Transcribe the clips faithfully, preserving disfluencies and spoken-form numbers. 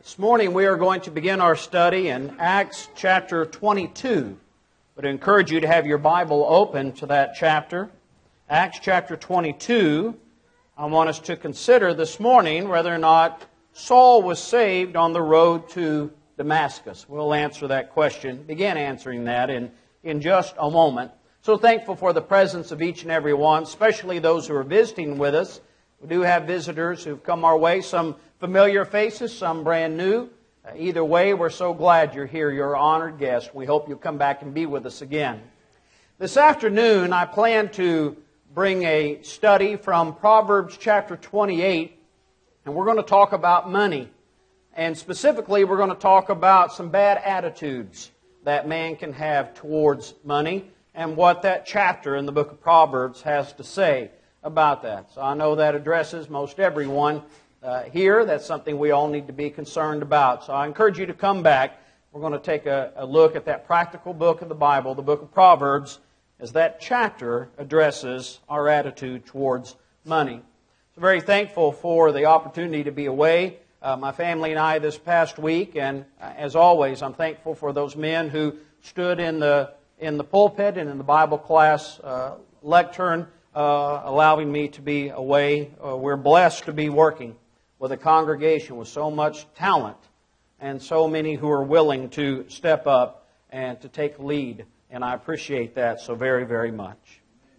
This morning we are going to begin our study in Acts chapter twenty-two. I would encourage you to have your Bible open to that chapter. Acts chapter twenty-two. I want us to consider this morning whether or not Saul was saved on the road to Damascus. We'll answer that question, begin answering that in, in just a moment. So thankful for the presence of each and every one, especially those who are visiting with us. We do have visitors who've come our way, some familiar faces, some brand new. Uh, either way, we're so glad you're here. You're an honored guest. We hope you'll come back and be with us again. This afternoon, I plan to bring a study from Proverbs chapter twenty-eight, and we're going to talk about money. And specifically, we're going to talk about some bad attitudes that man can have towards money and what that chapter in the book of Proverbs has to say about that. So I know that addresses most everyone uh, here. That's something we all need to be concerned about. So I encourage you to come back. We're going to take a, a look at that practical book of the Bible, the book of Proverbs, as that chapter addresses our attitude towards money. So very thankful for the opportunity to be away, uh, my family and I, this past week. And uh, as always, I'm thankful for those men who stood in the in the pulpit and in the Bible class uh, lectern, Uh, allowing me to be away. Uh, we're blessed to be working with a congregation with so much talent and so many who are willing to step up and to take lead. And I appreciate that so very, very much.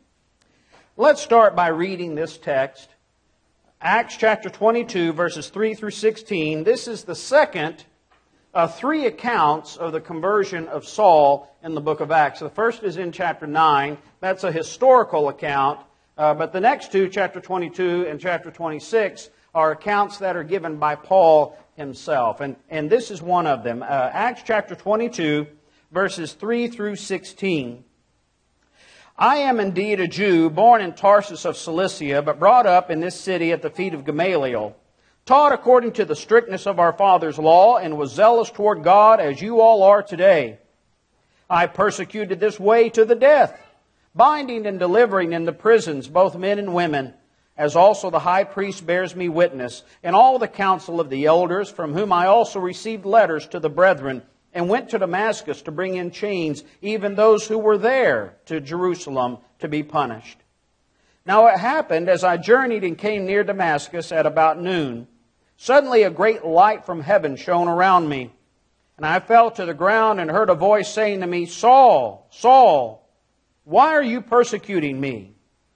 Let's start by reading this text. Acts chapter twenty-two, verses three through sixteen. This is the second of three accounts of the conversion of Saul in the book of Acts. The first is in chapter nine. That's a historical account. Uh, but the next two, chapter twenty-two and chapter twenty-six, are accounts that are given by Paul himself. And, and this is one of them. Uh, Acts chapter twenty-two, verses three through sixteen. I am indeed a Jew, born in Tarsus of Cilicia, but brought up in this city at the feet of Gamaliel, taught according to the strictness of our father's law, and was zealous toward God as you all are today. I persecuted this way to the death, binding and delivering in the prisons both men and women, as also the high priest bears me witness, and all the council of the elders, from whom I also received letters to the brethren, and went to Damascus to bring in chains even those who were there to Jerusalem to be punished. Now it happened, as I journeyed and came near Damascus at about noon, suddenly a great light from heaven shone around me, and I fell to the ground and heard a voice saying to me, Saul, Saul, why are you persecuting me?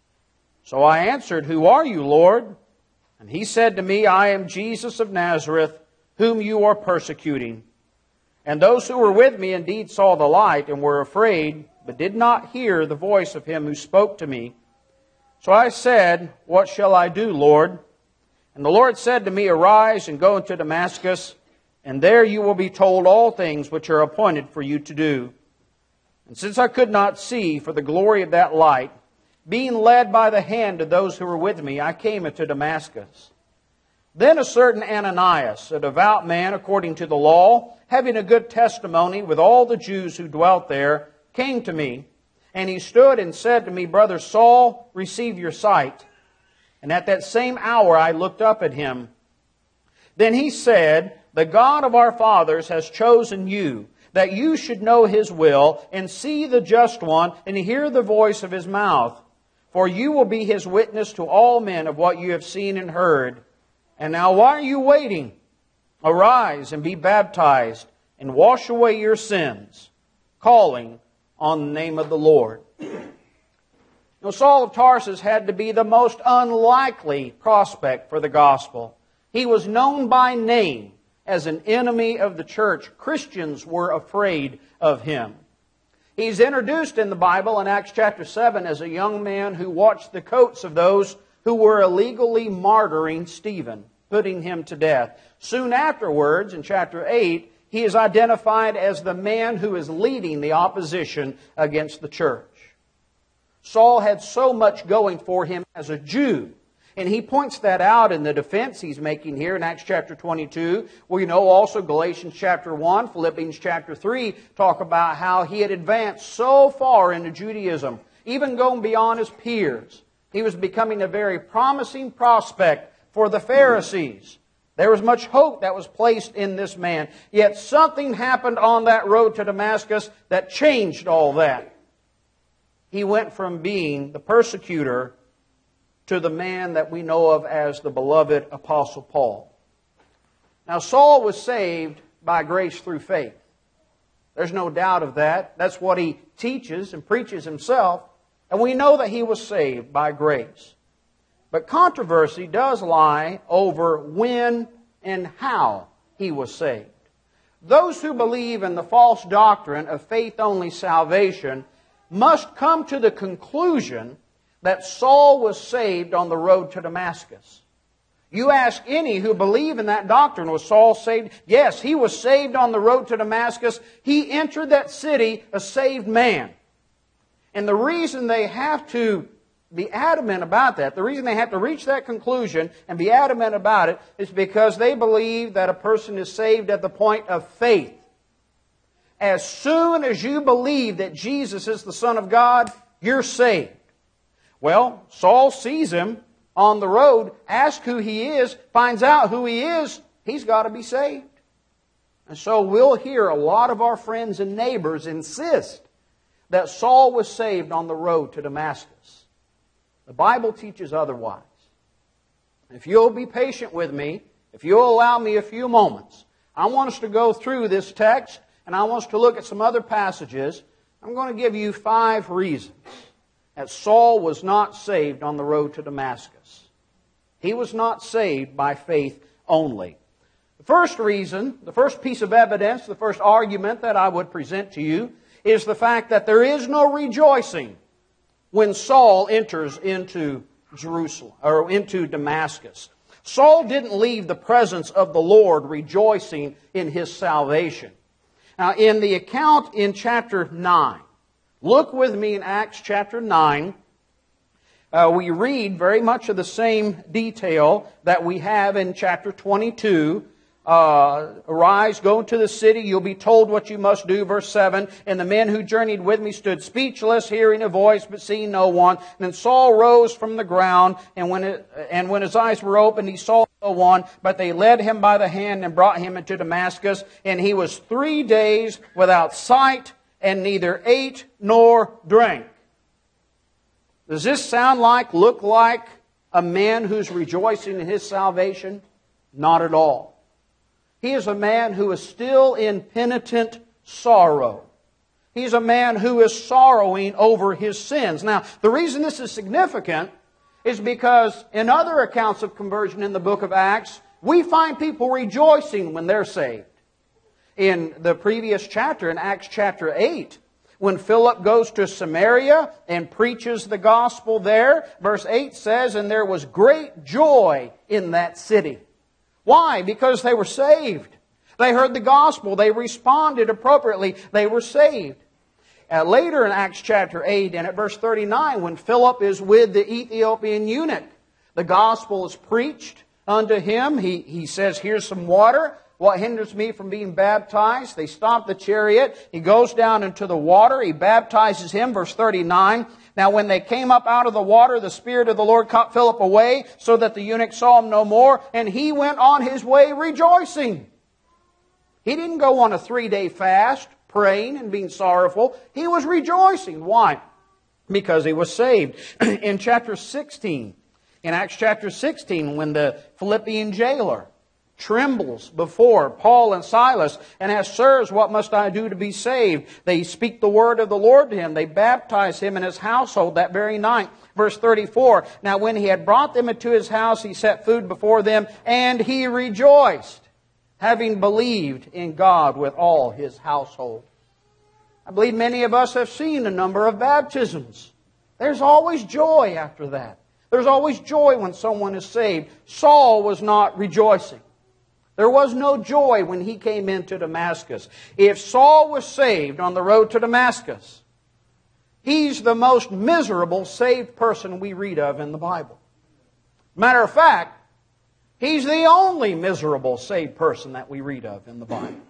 So I answered, Who are you, Lord? And he said to me, I am Jesus of Nazareth, whom you are persecuting. And those who were with me indeed saw the light and were afraid, but did not hear the voice of him who spoke to me. So I said, What shall I do, Lord? And the Lord said to me, Arise and go into Damascus, and there you will be told all things which are appointed for you to do. And since I could not see for the glory of that light, being led by the hand of those who were with me, I came into Damascus. Then a certain Ananias, a devout man according to the law, having a good testimony with all the Jews who dwelt there, came to me. And he stood and said to me, Brother Saul, receive your sight. And at that same hour I looked up at him. Then he said, The God of our fathers has chosen you, that you should know His will, and see the just one, and hear the voice of His mouth. For you will be His witness to all men of what you have seen and heard. And now why are you waiting? Arise and be baptized, and wash away your sins, calling on the name of the Lord. Now Saul of Tarsus had to be the most unlikely prospect for the gospel. He was known by name as an enemy of the church. Christians were afraid of him. He's introduced in the Bible in Acts chapter seven as a young man who watched the coats of those who were illegally martyring Stephen, putting him to death. Soon afterwards, in chapter eight, he is identified as the man who is leading the opposition against the church. Saul had so much going for him as a Jew. And he points that out in the defense he's making here in Acts chapter twenty-two. We know also Galatians chapter one, Philippians chapter three talk about how he had advanced so far into Judaism, even going beyond his peers. He was becoming a very promising prospect for the Pharisees. There was much hope that was placed in this man. Yet something happened on that road to Damascus that changed all that. He went from being the persecutor to the man that we know of as the beloved Apostle Paul. Now, Saul was saved by grace through faith. There's no doubt of that. That's what he teaches and preaches himself. And we know that he was saved by grace. But controversy does lie over when and how he was saved. Those who believe in the false doctrine of faith-only salvation must come to the conclusion that Saul was saved on the road to Damascus. You ask any who believe in that doctrine, was Saul saved? Yes, he was saved on the road to Damascus. He entered that city a saved man. And the reason they have to be adamant about that, the reason they have to reach that conclusion and be adamant about it, is because they believe that a person is saved at the point of faith. As soon as you believe that Jesus is the Son of God, you're saved. Well, Saul sees him on the road, asks who he is, finds out who he is, he's got to be saved. And so we'll hear a lot of our friends and neighbors insist that Saul was saved on the road to Damascus. The Bible teaches otherwise. If you'll be patient with me, if you'll allow me a few moments, I want us to go through this text, and I want us to look at some other passages. I'm going to give you five reasons that Saul was not saved on the road to Damascus. He was not saved by faith only. The first reason, the first piece of evidence, the first argument that I would present to you is the fact that there is no rejoicing when Saul enters into Jerusalem, or into Damascus. Saul didn't leave the presence of the Lord rejoicing in his salvation. Now, in the account in chapter nine, look with me in Acts chapter nine, uh, we read very much of the same detail that we have in chapter twenty-two. Uh, Arise, go into the city, you'll be told what you must do. Verse seven, and the men who journeyed with me stood speechless, hearing a voice, but seeing no one. And then Saul rose from the ground, and when, it, and when his eyes were opened, he saw no one, but they led him by the hand and brought him into Damascus. And he was three days without sight, and neither ate nor drank. Does this sound like, look like a man who's rejoicing in his salvation? Not at all. He is a man who is still in penitent sorrow. He's a man who is sorrowing over his sins. Now, the reason this is significant is because in other accounts of conversion in the book of Acts, we find people rejoicing when they're saved. In the previous chapter, in Acts chapter eight, when Philip goes to Samaria and preaches the gospel there, verse eight says, and there was great joy in that city. Why? Because they were saved. They heard the gospel. They responded appropriately. They were saved. Uh, later in Acts chapter eight and at verse thirty-nine, when Philip is with the Ethiopian eunuch, the gospel is preached unto him. He, he says, here's some water. What hinders me from being baptized? They stop the chariot. He goes down into the water. He baptizes him. Verse thirty-nine. Now when they came up out of the water, the Spirit of the Lord caught Philip away, so that the eunuch saw him no more, and he went on his way rejoicing. He didn't go on a three-day fast, praying and being sorrowful. He was rejoicing. Why? Because he was saved. In chapter sixteen, in Acts chapter sixteen, when the Philippian jailer trembles before Paul and Silas and asks, sirs, what must I do to be saved? They speak the word of the Lord to him. They baptize him and his household that very night. Verse thirty-four, now when he had brought them into his house, he set food before them, and he rejoiced, having believed in God with all his household. I believe many of us have seen a number of baptisms. There's always joy after that. There's always joy when someone is saved. Saul was not rejoicing. There was no joy when he came into Damascus. If Saul was saved on the road to Damascus, he's the most miserable saved person we read of in the Bible. Matter of fact, he's the only miserable saved person that we read of in the Bible.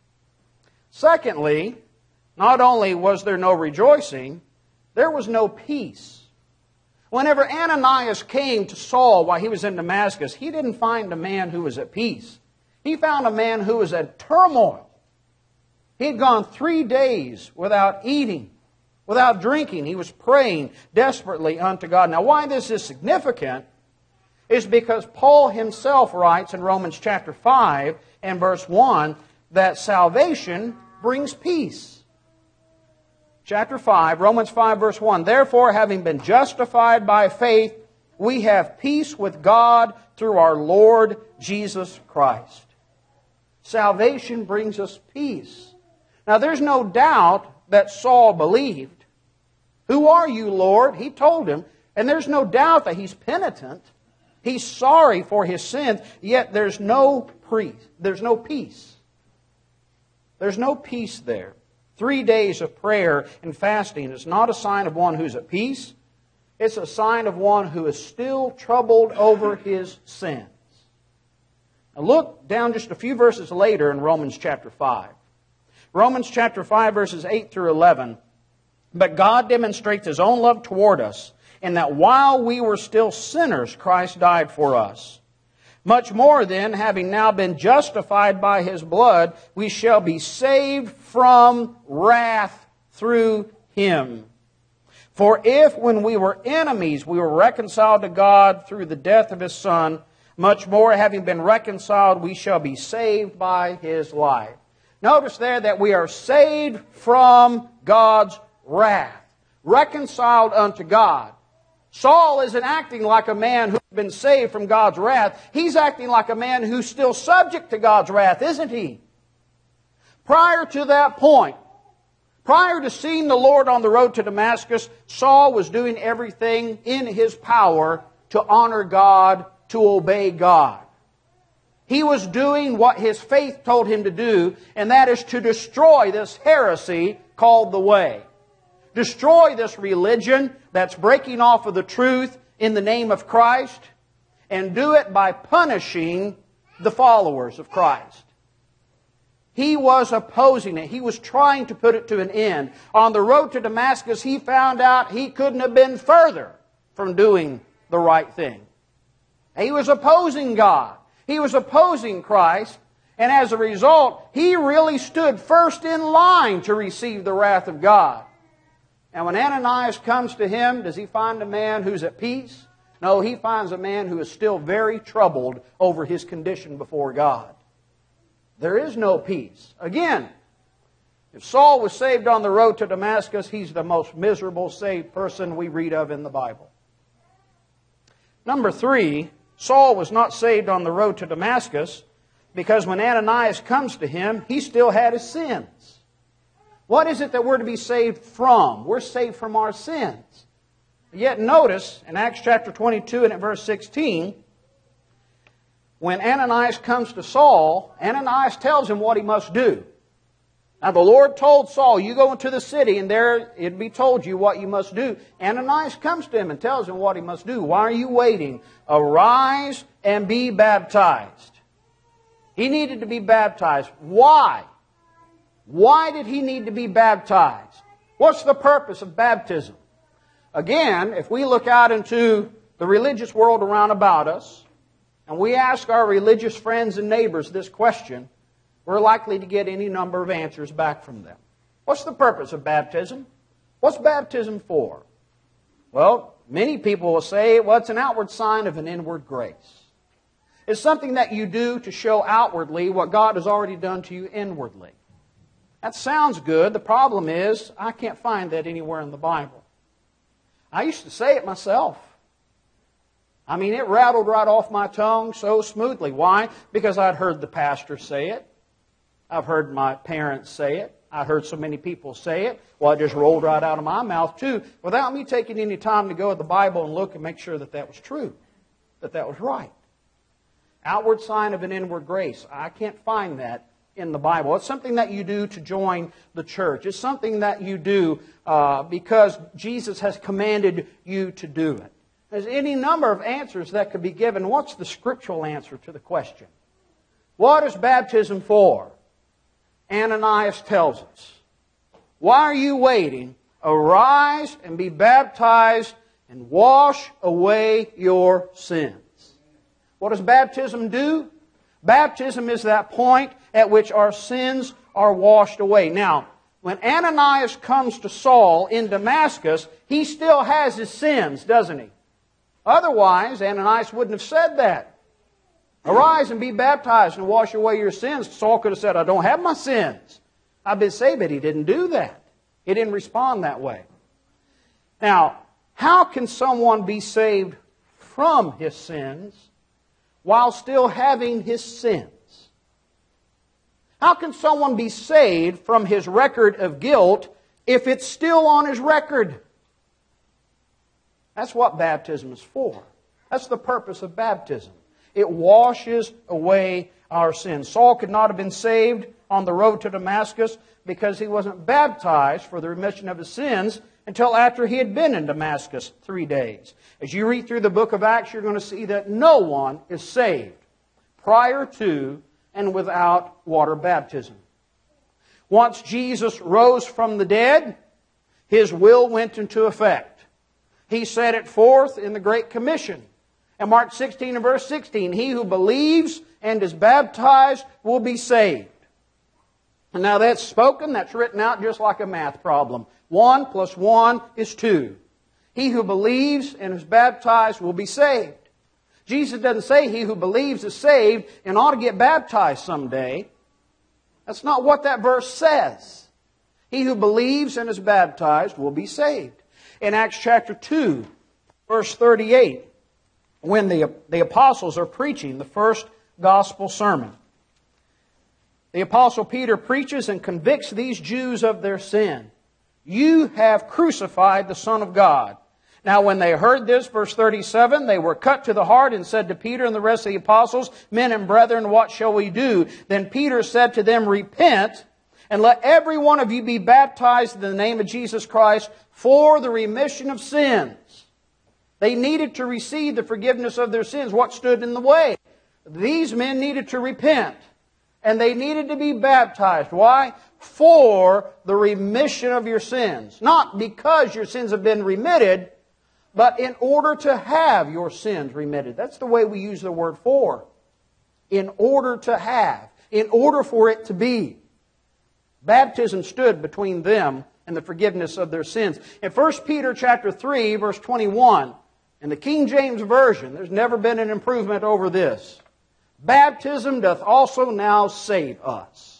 Secondly, not only was there no rejoicing, there was no peace. Whenever Ananias came to Saul while he was in Damascus, he didn't find a man who was at peace. He found a man who was at turmoil. He had gone three days without eating, without drinking. He was praying desperately unto God. Now, why this is significant is because Paul himself writes in Romans chapter five and verse one that salvation brings peace. Chapter five, Romans five verse one, therefore, having been justified by faith, we have peace with God through our Lord Jesus Christ. Salvation brings us peace. Now, there's no doubt that Saul believed. Who are you, Lord? He told him. And there's no doubt that he's penitent. He's sorry for his sins, yet there's no peace. There's no peace. There's no peace there. Three days of prayer and fasting is not a sign of one who's at peace. It's a sign of one who is still troubled over his sins. Now look down just a few verses later in Romans chapter five. Romans chapter five verses eight through eleven. But God demonstrates His own love toward us, in that while we were still sinners, Christ died for us. Much more then, having now been justified by His blood, we shall be saved from wrath through Him. For if, when we were enemies, we were reconciled to God through the death of His Son, much more, having been reconciled, we shall be saved by His life. Notice there that we are saved from God's wrath, reconciled unto God. Saul isn't acting like a man who's been saved from God's wrath. He's acting like a man who's still subject to God's wrath, isn't he? Prior to that point, prior to seeing the Lord on the road to Damascus, Saul was doing everything in his power to honor God, to obey God. He was doing what his faith told him to do, and that is to destroy this heresy called the Way. Destroy this religion that's breaking off of the truth in the name of Christ, and do it by punishing the followers of Christ. He was opposing it. He was trying to put it to an end. On the road to Damascus, he found out he couldn't have been further from doing the right thing. He was opposing God. He was opposing Christ. And as a result, he really stood first in line to receive the wrath of God. And when Ananias comes to him, does he find a man who's at peace? No, he finds a man who is still very troubled over his condition before God. There is no peace. Again, if Saul was saved on the road to Damascus, he's the most miserable saved person we read of in the Bible. Number three, Saul was not saved on the road to Damascus because when Ananias comes to him, he still had his sins. What is it that we're to be saved from? We're saved from our sins. Yet notice in Acts chapter twenty-two and at verse sixteen, when Ananias comes to Saul, Ananias tells him what he must do. Now the Lord told Saul, you go into the city and there it'll be told you what you must do. Ananias comes to him and tells him what he must do. Why are you waiting? Arise and be baptized. He needed to be baptized. Why? Why did he need to be baptized? What's the purpose of baptism? Again, if we look out into the religious world around about us, and we ask our religious friends and neighbors this question, we're likely to get any number of answers back from them. What's the purpose of baptism? What's baptism for? Well, many people will say, well, it's an outward sign of an inward grace. It's something that you do to show outwardly what God has already done to you inwardly. That sounds good. The problem is, I can't find that anywhere in the Bible. I used to say it myself. I mean, it rattled right off my tongue so smoothly. Why? Because I'd heard the pastor say it. I've heard my parents say it. I heard so many people say it. Well, it just rolled right out of my mouth too, without me taking any time to go to the Bible and look and make sure that that was true, that that was right. Outward sign of an inward grace. I can't find that in the Bible. It's something that you do to join the church. It's something that you do uh, because Jesus has commanded you to do it. There's any number of answers that could be given. What's the scriptural answer to the question? What is baptism for? Ananias tells us. Why are you waiting? Arise and be baptized and wash away your sins. What does baptism do? Baptism is that point at which our sins are washed away. Now, when Ananias comes to Saul in Damascus, he still has his sins, doesn't he? Otherwise, Ananias wouldn't have said that. Arise and be baptized and wash away your sins. Saul could have said, I don't have my sins. I've been saved, but he didn't do that. He didn't respond that way. Now, how can someone be saved from his sins while still having his sins? How can someone be saved from his record of guilt if it's still on his record? That's what baptism is for. That's the purpose of baptism. It washes away our sins. Saul could not have been saved on the road to Damascus because he wasn't baptized for the remission of his sins until after he had been in Damascus three days. As you read through the book of Acts, you're going to see that no one is saved prior to and without water baptism. Once Jesus rose from the dead, His will went into effect. He set it forth in the Great Commission. In Mark sixteen and verse sixteen, he who believes and is baptized will be saved. And now that's spoken, that's written out just like a math problem. One plus one is two. He who believes and is baptized will be saved. Jesus doesn't say he who believes is saved and ought to get baptized someday. That's not what that verse says. He who believes and is baptized will be saved. In Acts chapter two, verse thirty-eight, when the, the apostles are preaching the first gospel sermon, the apostle Peter preaches and convicts these Jews of their sin. You have crucified the Son of God. Now when they heard this, verse thirty-seven, they were cut to the heart and said to Peter and the rest of the apostles, Men and brethren, what shall we do? Then Peter said to them, Repent, and let every one of you be baptized in the name of Jesus Christ for the remission of sins. They needed to receive the forgiveness of their sins. What stood in the way? These men needed to repent. And they needed to be baptized. Why? For the remission of your sins. Not because your sins have been remitted, but in order to have your sins remitted. That's the way we use the word for. In order to have. In order for it to be. Baptism stood between them and the forgiveness of their sins. In First Peter chapter three, verse twenty-one, in the King James Version, there's never been an improvement over this. Baptism doth also now save us.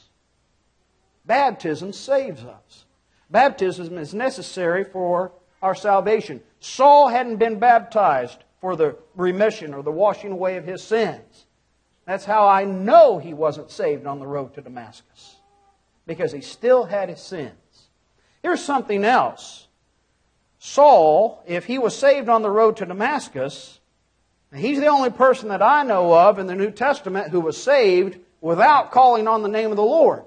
Baptism saves us. Baptism is necessary for our salvation. Saul hadn't been baptized for the remission or the washing away of his sins. That's how I know he wasn't saved on the road to Damascus. Because he still had his sins. Here's something else. Saul, if he was saved on the road to Damascus, he's the only person that I know of in the New Testament who was saved without calling on the name of the Lord.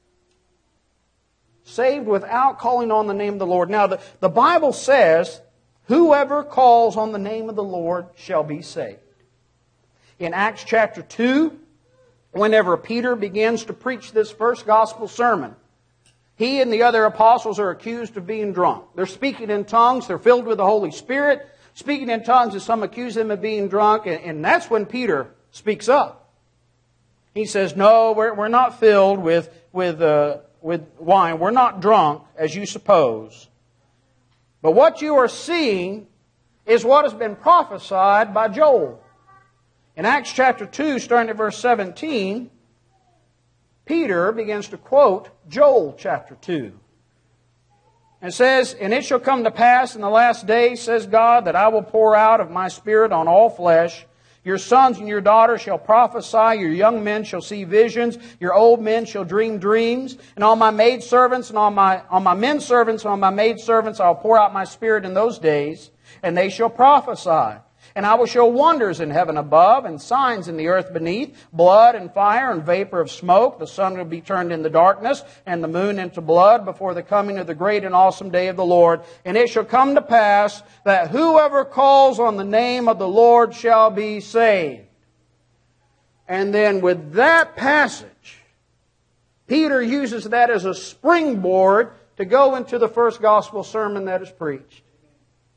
Saved without calling on the name of the Lord. Now, the, the Bible says, whoever calls on the name of the Lord shall be saved. In Acts chapter two, whenever Peter begins to preach this first gospel sermon, he and the other apostles are accused of being drunk. They're speaking in tongues. They're filled with the Holy Spirit. Speaking in tongues, and some accuse them of being drunk. And, and that's when Peter speaks up. He says, no, we're, we're not filled with, with, uh, with wine. We're not drunk, as you suppose. But what you are seeing is what has been prophesied by Joel. In Acts chapter two, starting at verse seventeen, Peter begins to quote Joel chapter two. It says, And it shall come to pass in the last days, says God, that I will pour out of my Spirit on all flesh. Your sons and your daughters shall prophesy, your young men shall see visions, your old men shall dream dreams, and on my maidservants and on my on my men servants and on my maidservants I will pour out my Spirit in those days, and they shall prophesy. And I will show wonders in heaven above and signs in the earth beneath, blood and fire and vapor of smoke. The sun will be turned into darkness and the moon into blood before the coming of the great and awesome day of the Lord. And it shall come to pass that whoever calls on the name of the Lord shall be saved. And then with that passage, Peter uses that as a springboard to go into the first gospel sermon that is preached.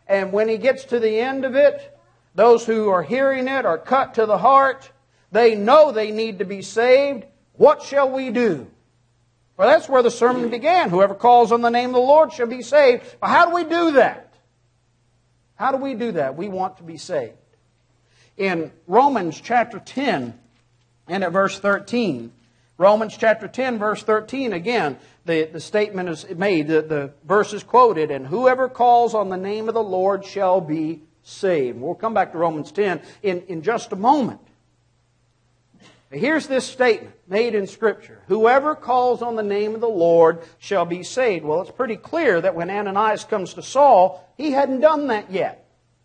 And when he gets to the end of it, those who are hearing it are cut to the heart. They know they need to be saved. What shall we do? Well, that's where the sermon began. Whoever calls on the name of the Lord shall be saved. But how do we do that? How do we do that? We want to be saved. In Romans chapter ten and at verse thirteen, Romans chapter ten, verse thirteen, again, the, the statement is made, the, the verse is quoted, and whoever calls on the name of the Lord shall be saved. We'll come back to Romans ten in, in just a moment. Here's this statement made in Scripture. Whoever calls on the name of the Lord shall be saved. Well, it's pretty clear that when Ananias comes to Saul, he hadn't done that yet.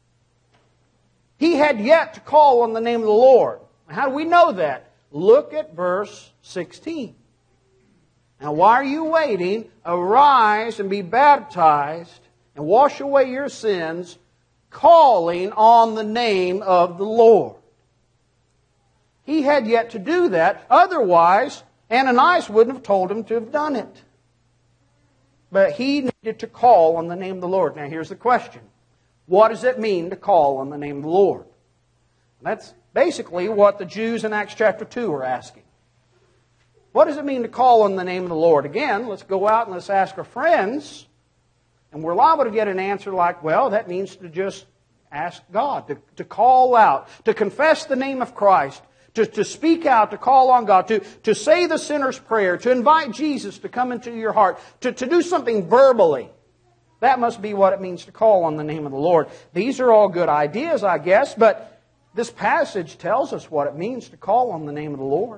He had yet to call on the name of the Lord. How do we know that? Look at verse sixteen. Now, why are you waiting? Arise and be baptized and wash away your sins, calling on the name of the Lord. He had yet to do that. Otherwise, Ananias wouldn't have told him to have done it. But he needed to call on the name of the Lord. Now, here's the question. What does it mean to call on the name of the Lord? That's basically what the Jews in Acts chapter two are asking. What does it mean to call on the name of the Lord? Again, let's go out and let's ask our friends. And we're liable to get an answer like, well, that means to just ask God, to, to call out, to confess the name of Christ, to, to speak out, to call on God, to, to say the sinner's prayer, to invite Jesus to come into your heart, to, to do something verbally. That must be what it means to call on the name of the Lord. These are all good ideas, I guess, but this passage tells us what it means to call on the name of the Lord.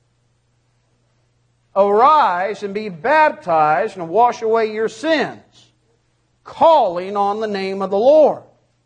Arise and be baptized and wash away your sins, calling on the name of the Lord.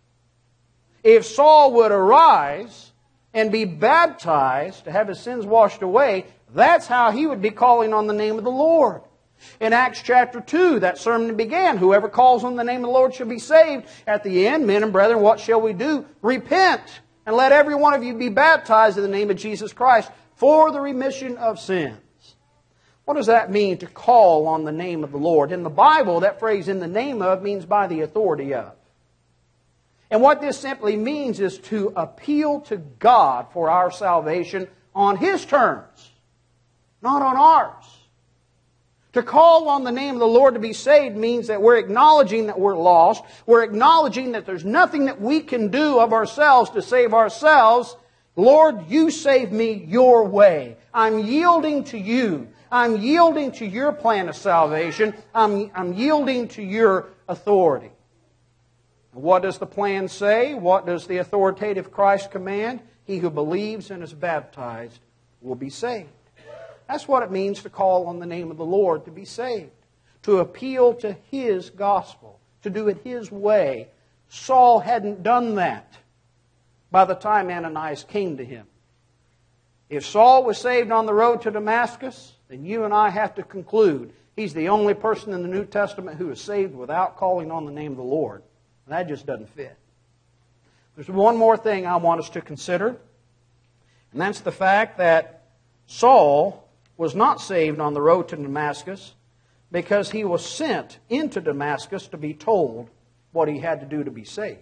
If Saul would arise and be baptized to have his sins washed away, that's how he would be calling on the name of the Lord. In Acts chapter two, that sermon began, whoever calls on the name of the Lord shall be saved. At the end, men and brethren, what shall we do? Repent, and let every one of you be baptized in the name of Jesus Christ for the remission of sins. What does that mean to call on the name of the Lord? In the Bible, that phrase, in the name of, means by the authority of. And what this simply means is to appeal to God for our salvation on His terms, not on ours. To call on the name of the Lord to be saved means that we're acknowledging that we're lost. We're acknowledging that there's nothing that we can do of ourselves to save ourselves. Lord, you save me your way. I'm yielding to you. I'm yielding to your plan of salvation. I'm, I'm yielding to your authority. What does the plan say? What does the authoritative Christ command? He who believes and is baptized will be saved. That's what it means to call on the name of the Lord to be saved. To appeal to His gospel. To do it His way. Saul hadn't done that by the time Ananias came to him. If Saul was saved on the road to Damascus, then you and I have to conclude he's the only person in the New Testament who is saved without calling on the name of the Lord. And that just doesn't fit. There's one more thing I want us to consider, and that's the fact that Saul was not saved on the road to Damascus because he was sent into Damascus to be told what he had to do to be saved.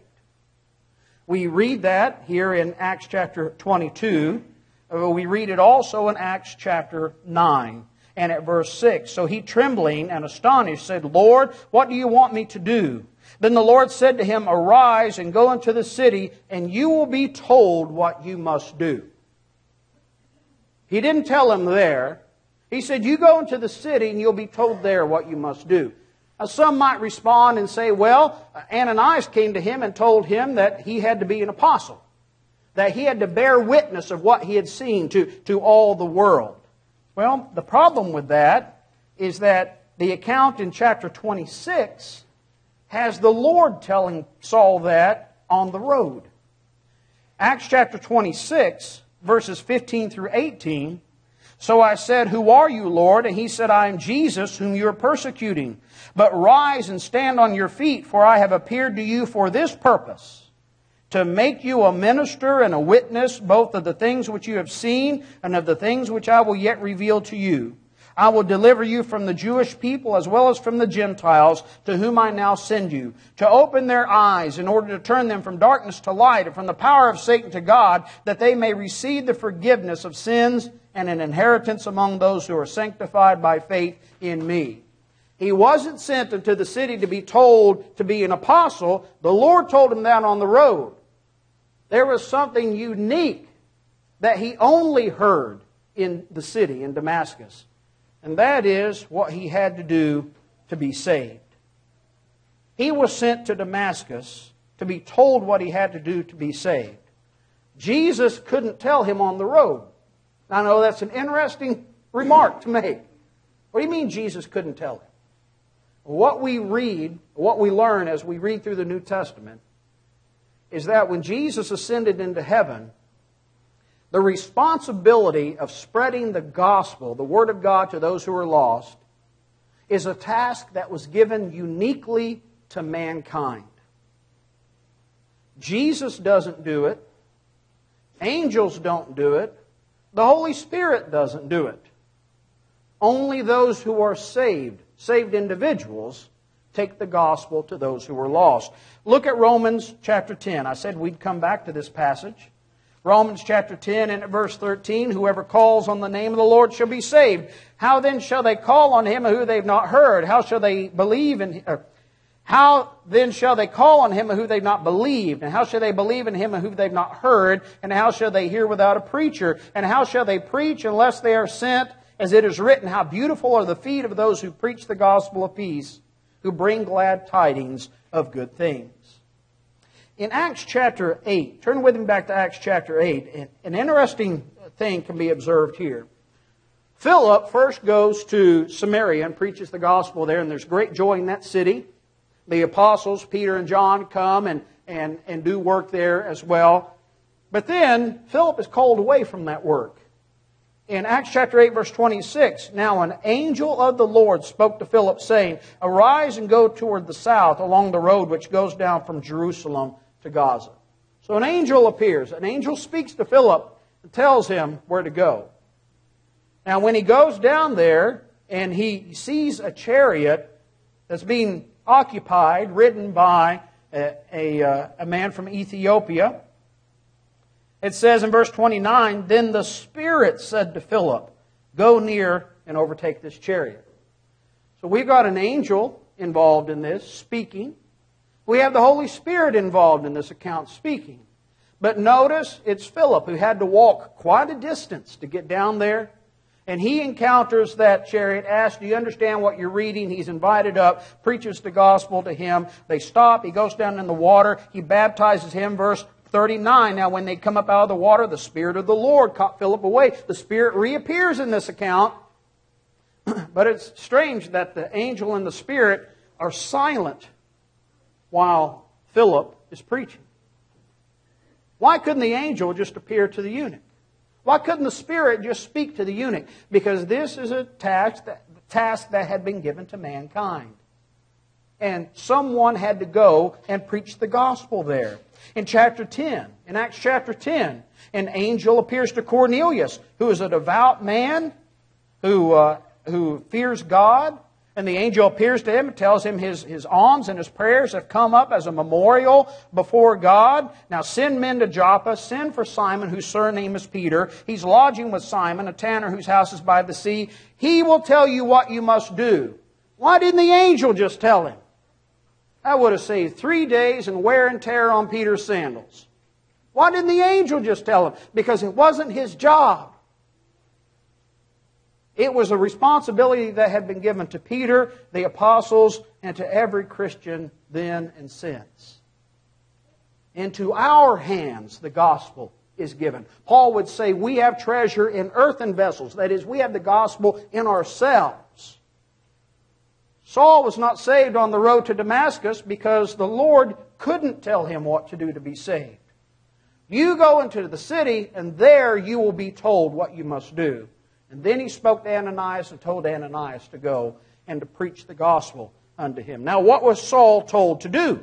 We read that here in Acts chapter twenty-two. We read it also in Acts chapter nine and at verse six. So he, trembling and astonished, said, Lord, what do you want me to do? Then the Lord said to him, Arise and go into the city, and you will be told what you must do. He didn't tell him there. He said, you go into the city and you'll be told there what you must do. Now, some might respond and say, well, Ananias came to him and told him that he had to be an apostle. That he had to bear witness of what he had seen to, to all the world. Well, the problem with that is that the account in chapter twenty-six has the Lord telling Saul that on the road. Acts chapter twenty-six, verses fifteen through eighteen. So I said, Who are you, Lord? And he said, I am Jesus, whom you are persecuting. But rise and stand on your feet, for I have appeared to you for this purpose, to make you a minister and a witness both of the things which you have seen and of the things which I will yet reveal to you. I will deliver you from the Jewish people as well as from the Gentiles, to whom I now send you, to open their eyes in order to turn them from darkness to light and from the power of Satan to God, that they may receive the forgiveness of sins and an inheritance among those who are sanctified by faith in me. He wasn't sent into the city to be told to be an apostle. The Lord told him that on the road. There was something unique that he only heard in the city, in Damascus. And that is what he had to do to be saved. He was sent to Damascus to be told what he had to do to be saved. Jesus couldn't tell him on the road. I know that's an interesting remark to make. What do you mean Jesus couldn't tell him? What we read, what we learn as we read through the New Testament, is that when Jesus ascended into heaven, the responsibility of spreading the gospel, the Word of God, to those who are lost, is a task that was given uniquely to mankind. Jesus doesn't do it. Angels don't do it. The Holy Spirit doesn't do it. Only those who are saved, saved individuals, take the gospel to those who are lost. Look at Romans chapter ten. I said we'd come back to this passage. Romans chapter ten and at verse thirteen, whoever calls on the name of the Lord shall be saved. How then shall they call on Him who they've not heard? How shall they believe in or How then shall they call on Him who they've not believed? And how shall they believe in Him who they've not heard? And how shall they hear without a preacher? And how shall they preach unless they are sent? As it is written, how beautiful are the feet of those who preach the gospel of peace, who bring glad tidings of good things. In Acts chapter eight, turn with me back to Acts chapter eight, an interesting thing can be observed here. Philip first goes to Samaria and preaches the gospel there, and there's great joy in that city. The apostles, Peter and John, come and, and, and do work there as well. But then Philip is called away from that work. In Acts chapter eight, verse twenty-six, now an angel of the Lord spoke to Philip, saying, arise and go toward the south along the road which goes down from Jerusalem to Gaza. So an angel appears. An angel speaks to Philip and tells him where to go. Now when he goes down there and he sees a chariot that's being occupied, ridden by a, a, a man from Ethiopia, it says in verse twenty-nine, then the Spirit said to Philip, go near and overtake this chariot. So we've got an angel involved in this, speaking. We have the Holy Spirit involved in this account, speaking. But notice, it's Philip who had to walk quite a distance to get down there. And he encounters that chariot, asks, do you understand what you're reading? He's invited up, preaches the gospel to him. They stop, he goes down in the water, he baptizes him, verse thirty-nine. Now when they come up out of the water, the Spirit of the Lord caught Philip away. The Spirit reappears in this account. But it's strange that the angel and the Spirit are silent while Philip is preaching. Why couldn't the angel just appear to the eunuch? Why couldn't the Spirit just speak to the eunuch? Because this is a task that, task that had been given to mankind. And someone had to go and preach the gospel there. In chapter ten, in Acts chapter ten, an angel appears to Cornelius, who is a devout man who, uh, who fears God. And the angel appears to him and tells him his, his alms and his prayers have come up as a memorial before God. Now send men to Joppa, send for Simon, whose surname is Peter. He's lodging with Simon, a tanner whose house is by the sea. He will tell you what you must do. Why didn't the angel just tell him? That would have saved three days and wear and tear on Peter's sandals. Why didn't the angel just tell him? Because it wasn't his job. It was a responsibility that had been given to Peter, the apostles, and to every Christian then and since. Into our hands the gospel is given. Paul would say we have treasure in earthen vessels. That is, we have the gospel in ourselves. Saul was not saved on the road to Damascus because the Lord couldn't tell him what to do to be saved. You go into the city and there you will be told what you must do. And then he spoke to Ananias and told Ananias to go and to preach the gospel unto him. Now what was Saul told to do?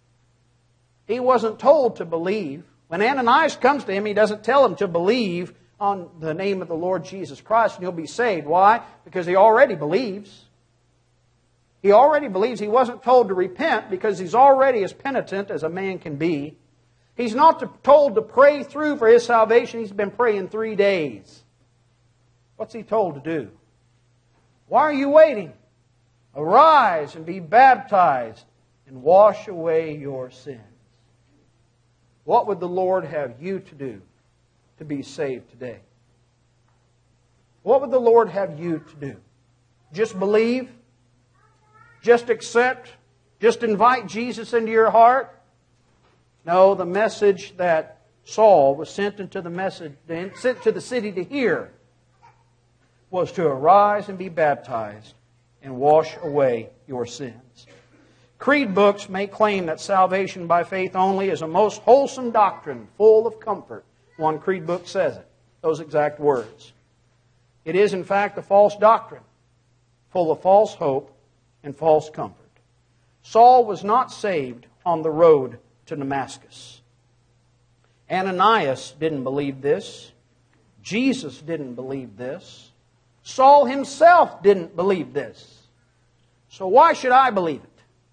He wasn't told to believe. When Ananias comes to him, he doesn't tell him to believe on the name of the Lord Jesus Christ and he'll be saved. Why? Because he already believes. He already believes. He wasn't told to repent because he's already as penitent as a man can be. He's not to, told to pray through for his salvation. He's been praying three days. What's he told to do? Why are you waiting? Arise and be baptized and wash away your sins. What would the Lord have you to do to be saved today? What would the Lord have you to do? Just believe? Just accept? Just invite Jesus into your heart? No, the message that Saul was sent into the message, sent to the city to hear was to arise and be baptized and wash away your sins. Creed books may claim that salvation by faith only is a most wholesome doctrine, full of comfort. One creed book says it, those exact words. It is, in fact, a false doctrine, full of false hope and false comfort. Saul was not saved on the road to Damascus. Ananias didn't believe this. Jesus didn't believe this. Saul himself didn't believe this. So why should I believe it?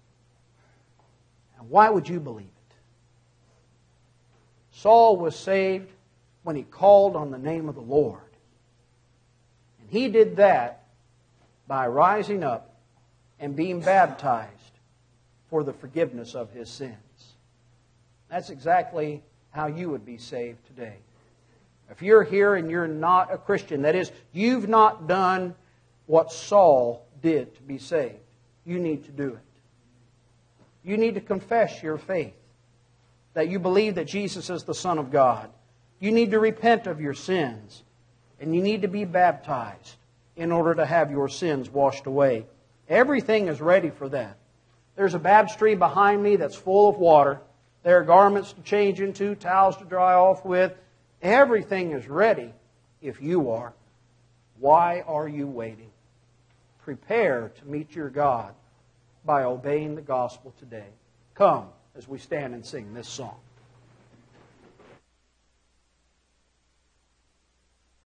And why would you believe it? Saul was saved when he called on the name of the Lord. And he did that by rising up and being baptized for the forgiveness of his sins. That's exactly how you would be saved today. If you're here and you're not a Christian, that is, you've not done what Saul did to be saved, you need to do it. You need to confess your faith, that you believe that Jesus is the Son of God. You need to repent of your sins, and you need to be baptized in order to have your sins washed away. Everything is ready for that. There's a baptistry behind me that's full of water. There are garments to change into, towels to dry off with. Everything is ready if you are. Why are you waiting? Prepare to meet your God by obeying the gospel today. Come as we stand and sing this song.